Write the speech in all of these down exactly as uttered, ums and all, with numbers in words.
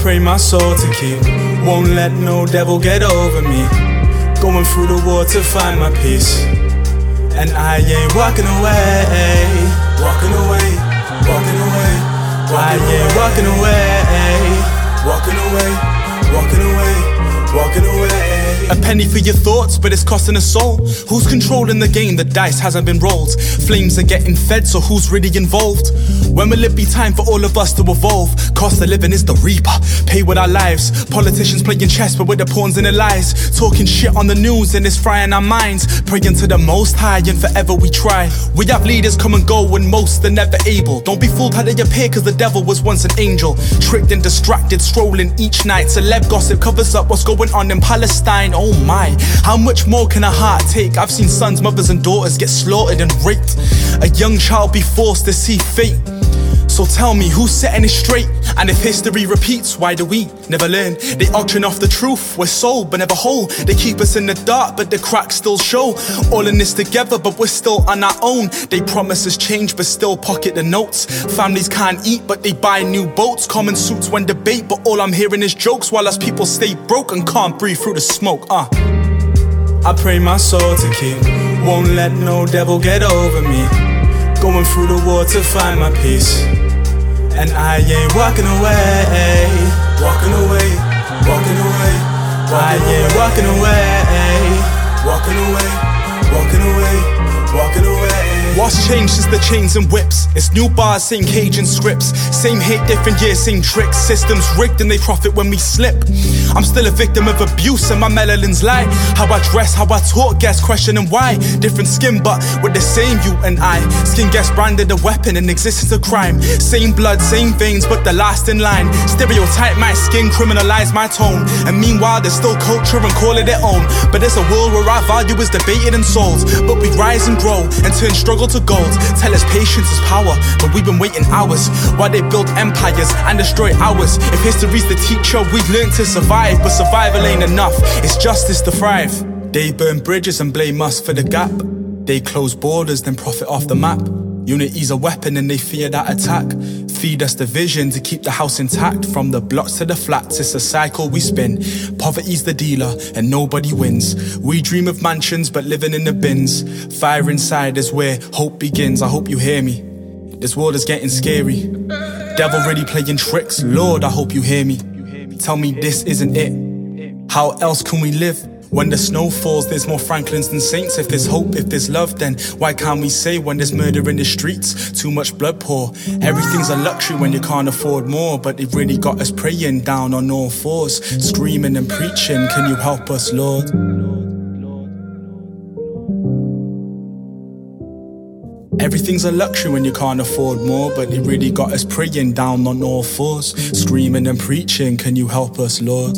pray my soul to keep. Won't let no devil get over me. Going through the war to find my peace. And I ain't walking away, walking away, walking away, I ain't walking away, walking away, walking away, walking away. A penny for your thoughts, but it's costing a soul. Who's controlling the game? The dice hasn't been rolled. Flames are getting fed, so who's really involved? When will it be time for all of us to evolve? Cost of living is the reaper, pay with our lives. Politicians playing chess, but with the pawns and the lies. Talking shit on the news and it's frying our minds. Praying to the Most High and forever we try. We have leaders come and go and most are never able. Don't be fooled how they appear, cause the devil was once an angel. Tricked and distracted, strolling each night. Celeb gossip covers up what's going on in Palestine. Oh my, how much more can a heart take? I've seen sons, mothers and daughters get slaughtered and raped. A young child be forced to see fate. So tell me, who's setting it straight? And if history repeats, why do we never learn? They auction off the truth, we're sold but never whole. They keep us in the dark but the cracks still show. All in this together but we're still on our own. They promise us change but still pocket the notes. Families can't eat but they buy new boats. Common suits when debate but all I'm hearing is jokes. While us people stay broke and can't breathe through the smoke. uh. I pray my soul to keep. Won't let no devil get over me. Going through the war to find my peace. And I ain't walking away, walking away, walking away, I ain't walking away, walking away, walking away, walking away. What's changed is the chains and whips. It's new bars, same Cajun scripts. Same hate, different years, same tricks. Systems rigged and they profit when we slip. I'm still a victim of abuse and my melanin's light. How I dress, how I talk, gets questioning why. Different skin but with the same you and I. Skin gets branded a weapon and existence a crime. Same blood, same veins but the last in line. Stereotype my skin, criminalize my tone. And meanwhile there's still culture and call it their own. But there's a world where our value is debated and sold. But we rise and grow and turn struggle to gold. Tell us patience is power, but we've been waiting hours while they build empires and destroy ours. If history's the teacher, we've learned to survive, but survival ain't enough, it's justice to thrive. They burn bridges and blame us for the gap. They close borders, then profit off the map. Unity's a weapon and they fear that attack. Feed us the vision to keep the house intact. From the blocks to the flats, it's a cycle we spin. Poverty's the dealer and nobody wins. We dream of mansions but living in the bins. Fire inside is where hope begins. I hope you hear me. This world is getting scary. Devil really playing tricks. Lord, I hope you hear me. Tell me this isn't it. How else can we live? When the snow falls, there's more Franklins than saints. If there's hope, if there's love, then why can't we say when there's murder in the streets? Too much blood pour. Everything's a luxury when you can't afford more. But they've really got us praying down on all fours, screaming and preaching, can you help us, Lord? Everything's a luxury when you can't afford more. But they really got us praying down on all fours, screaming and preaching, can you help us, Lord?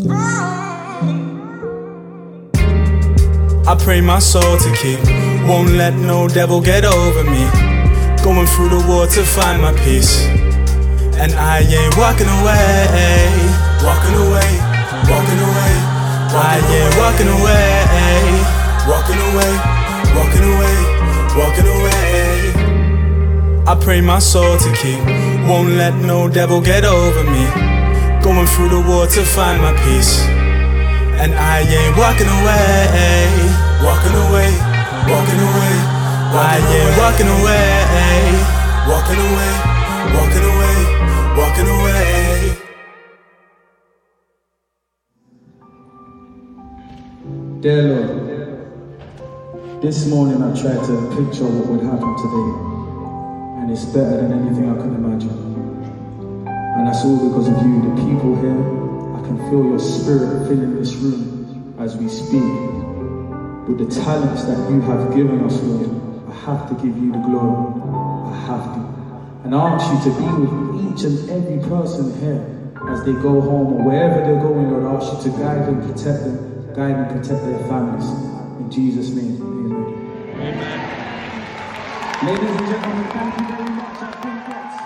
I pray my soul to keep. Won't let no devil get over me. Going through the war to find my peace. And I ain't walking away, walking away, walking away, I ain't walking away, walking away, walking away, walking away. I pray my soul to keep. Won't let no devil get over me. Going through the war to find my peace. And I ain't walking away, walking away, walking away, I ain't walking away, walking away, walking away, walking away. Dear Lord, this morning I tried to picture what would happen today, and it's better than anything I could imagine. And that's all because of you, the people here. I can feel your spirit filling this room as we speak. With the talents that you have given us, Lord, I have to give you the glory. I have to. And I ask you to be with each and every person here as they go home or wherever they're going, Lord. I ask you to guide them, protect them, guide and protect their families. In Jesus' name, amen. Amen. Ladies and gentlemen, thank you very much. I think that's